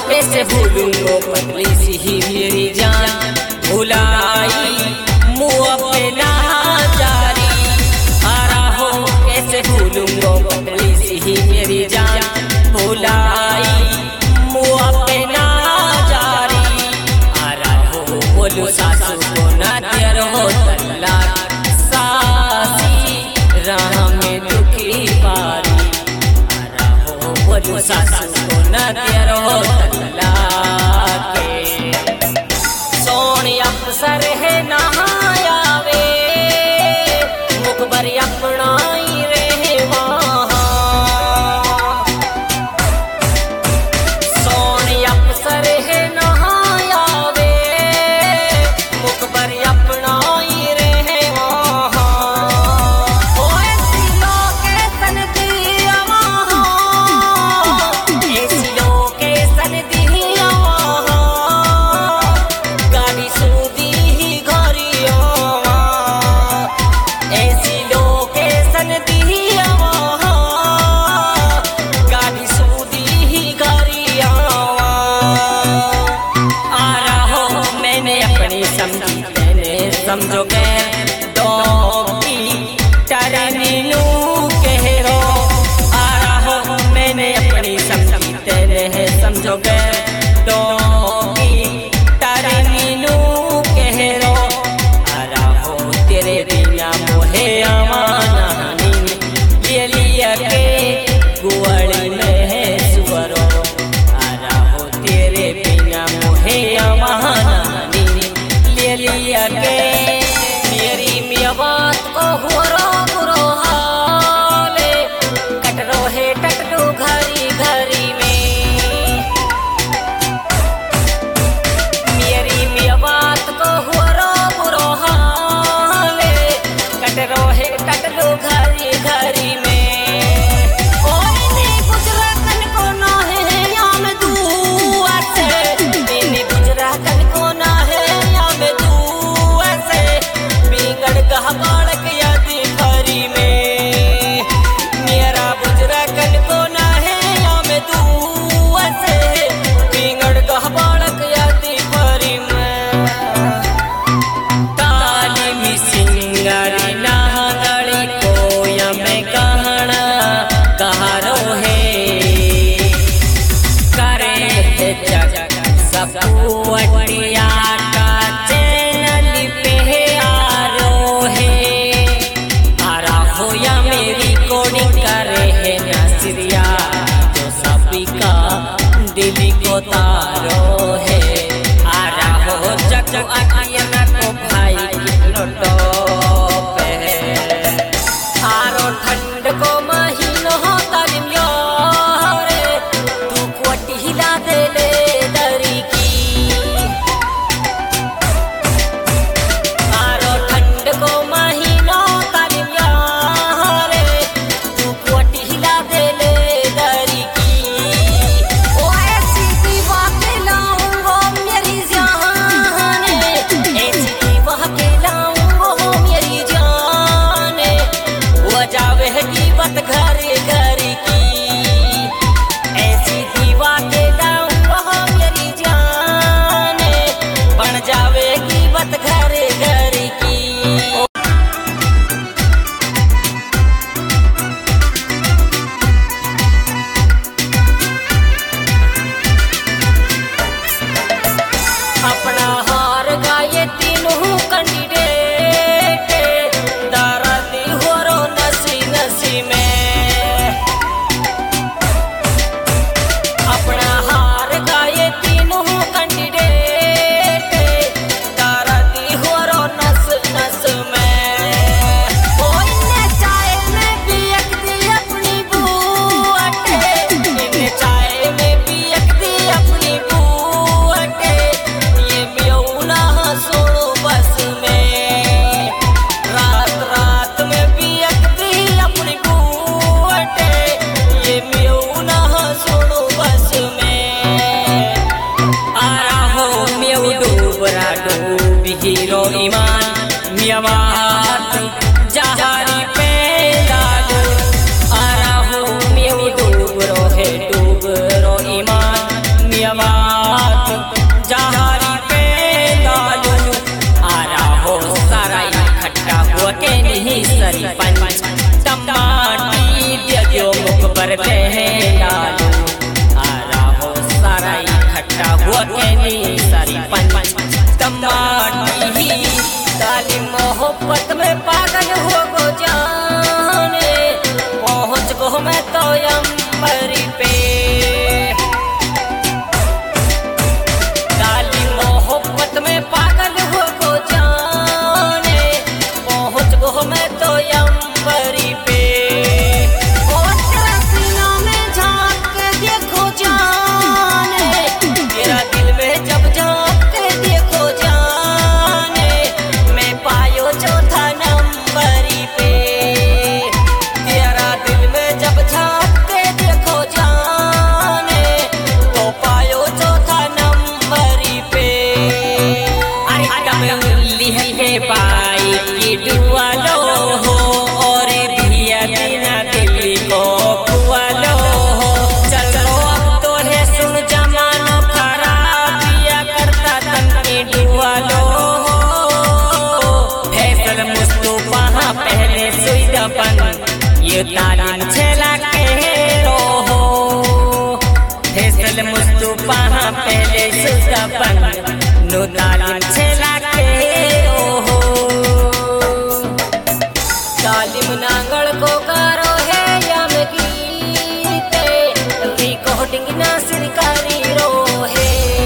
कैसे भूलूंगा पगली सी ही मेरी जान, भुलाई मुँह पे ना जारी। आ रहा हो कैसे भूलूंगा पगली सी ही मेरी जान, भुलाई मुँह पे ना जारी। आ रहा हो बोलू सासू को ना तेर हो तलाक, सासी राह में दुखी पारी। आ रहा हो बोलू सासू को ना तेर हो तलाक। सोनी अफसर है नहायावे, मुखबर अपनाई रहे वहाँ। सोनी अफसर है नहायावे, मुखबर अपनाई रहे वहाँ। ओए सिलो के सन दिया वहाँ, ए सिलो के सन दिया वहाँ। गाड़ी सूदी ही घरिया वहाँ, ऐसी लोकेशन दिया वहाँ। गाड़ी सूदी ही घरिया वहाँ। आ रहा हो मैंने अपनी समझी मैंने समझो गए डोंकी टरनीनू कह रो। आ रहा हो मैंने अपनी समझी तेने समझो गए डोंकी टरनीनू कह रो। आ रहा हो तेरे बिना मोहे आवानी, ले लिया के गुआड़ी में है सुअरो। आ रहा हो तेरे बिना मोहे आवानी, ले लिया के मेरी मियाँ बात को हुरो बुरो हाले। कटरो है टटरो घरी घरी में, मेरी मियाँ बात को हुरो बुरो हाले। कटरो है टटरो घरी घरी में। ओए ने गुजरा कन को ना है या में दुआ से, ने गुजरा कन को ना है या में दुआ से। बिगड़ गह बालक यादी घरी में, मेरा गुजरा कन को ना है या में दुआ से। बिगड़ गह बालक यादी घरी में। तालीमी सिंगारी नाहगड़ी को यमे कहना कहारो है। करे है जग सपुअटिया का चैनल पे आरो है। आ रहा हो या मेरी कोडिंग करे है नसरिया, जो सभी का दिल को तारो है। आ रहा हो जग अखियाँ को भाई लौटो पे। आरो ठंड को महीनो हो तालिम यारे, तू कोटी हिला दे ले दरी की। आरो ठंड को महीनो तालिम यारे, तू कोटी हिला दे ले दरी की। ओ ऐसी दीवा के लाऊंगो मेरी जान, ऐसी दीवा के लाऊंगो मेरी जान। वो जावे की बात घरे घरे की, ऐसी दीवा के लाऊंगो मेरी जान। बन जावे की बात घरे घरे की। अपना हार गाये तीनों कैंडिडेट, दाराती हो रो नसी नसी में। अपना हार गाये तीनों कैंडिडेट, दाराती हो रो नस नस में। कोई ने चाय में पियक दी अपनी बूअटे, इन्हें चाय में पियक दी अपनी बूअटे। ये म्यूना सुनो बस में, रात रात में पियक दी अपनी बूअटे। ये म्यूना सुनो बस में। आ रहा हो म्यू डूबरा डूब हीरो ईमान, मियाँ बात जहारी पे डालो। आ रहा हो म्यू डूब रो है डूब रो ईमान, मियाँ बात बरते हैं लालू आ रहा सारा इकट्ठा हुआ कहनी सारी पंच टमाटी ताली मोहब्बत में पागल हो गो जाने पहुँच गो मैं तो अंबरी पे ताली मोहब्बत में पागल हो गो जाने पहुँच गो मैं तो अंबरी पे पाई की डुआलो हो और दिया बिना दिल्ली को खुआलो हो चलो अब तो है सुन जमानो खराब दिया करता तन की डुआलो हो फैसल मुस्तफा पहले सुई दबन ये तालीम छेला के रो हो फैसल मुस्तफा पहले सुई दबन नो तालीम छेला के तालीम नांगल को करो है यम गीते रिकॉर्डिंग ना सरकारी रो है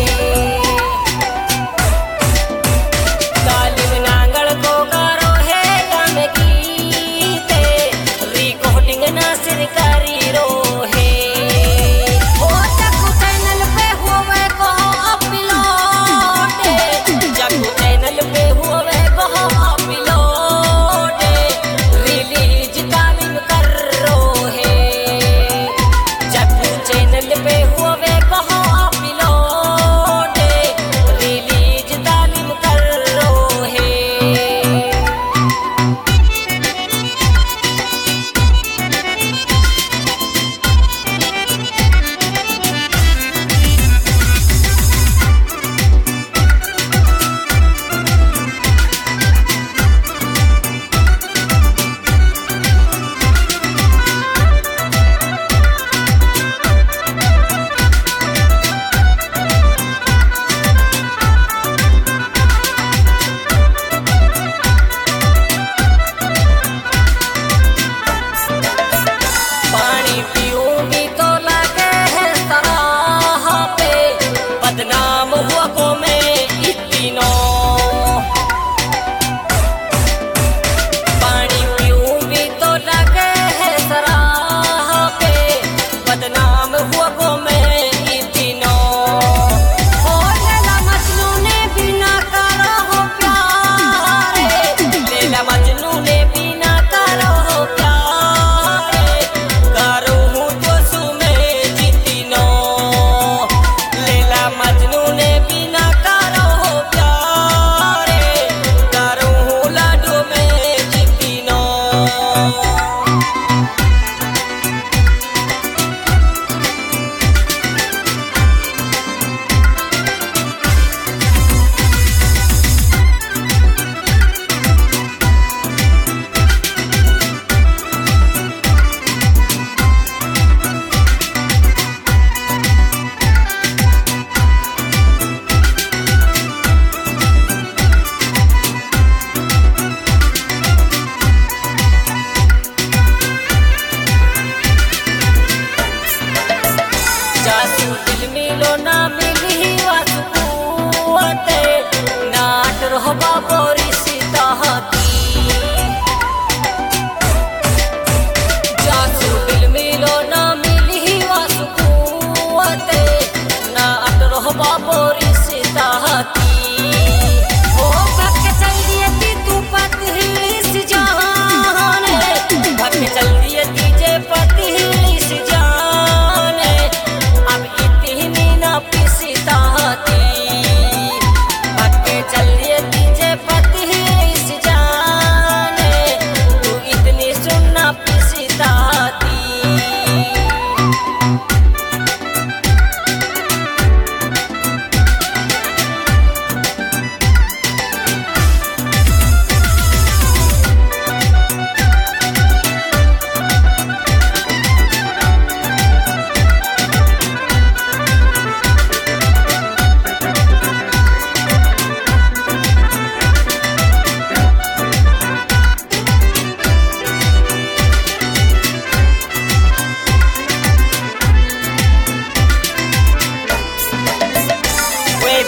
तालीम नांगल को करो है यम गीते रिकॉर्डिंग ना सरकारी रो है ओ जगू चैनल पे हुए को अपलोड जगू चैनल पे हुए को अपलोड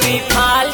विफल